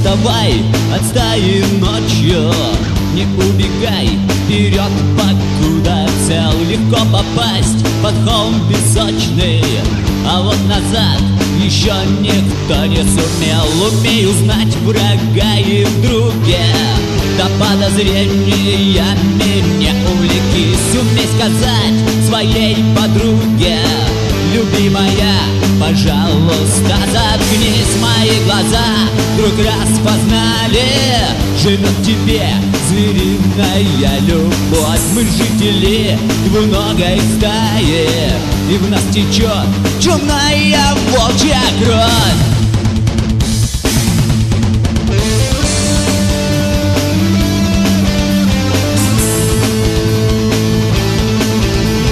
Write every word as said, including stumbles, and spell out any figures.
отставай от стаи ночью, не убегай вперед, покуда цел. Легко попасть под холм песочный, а вот назад еще никто не сумел. Умей узнать врага и в друге, до подозрения меня увлекись. Умей сказать своей подруге: любимая, пожалуйста, заткнись. Мои глаза вдруг распознали, живет в тебе звериная любовь. Мы жители двуногой стаи, и в нас течет черная волчья кровь.